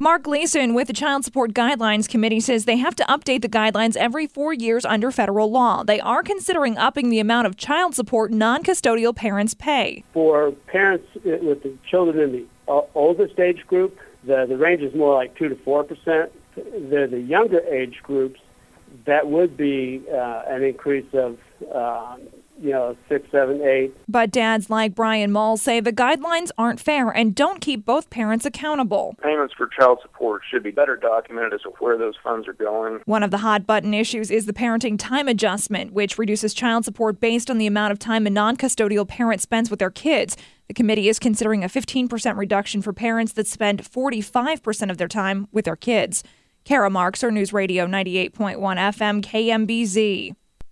Mark Gleason with the Child Support Guidelines Committee says they have to update the guidelines every 4 years under federal law. They are considering upping the amount of child support non-custodial parents pay. For parents with the children in the oldest age group, the range is more like 2 to 4%. The younger age groups, that would be an increase of 6, 7, 8. But dads like Brian Mull say the guidelines aren't fair and don't keep both parents accountable. Payments for child support should be better documented as to where those funds are going. One of the hot-button issues is the parenting time adjustment, which reduces child support based on the amount of time a non-custodial parent spends with their kids. The committee is considering a 15% reduction for parents that spend 45% of their time with their kids. Kara Marks, News Radio 98.1 FM KMBZ.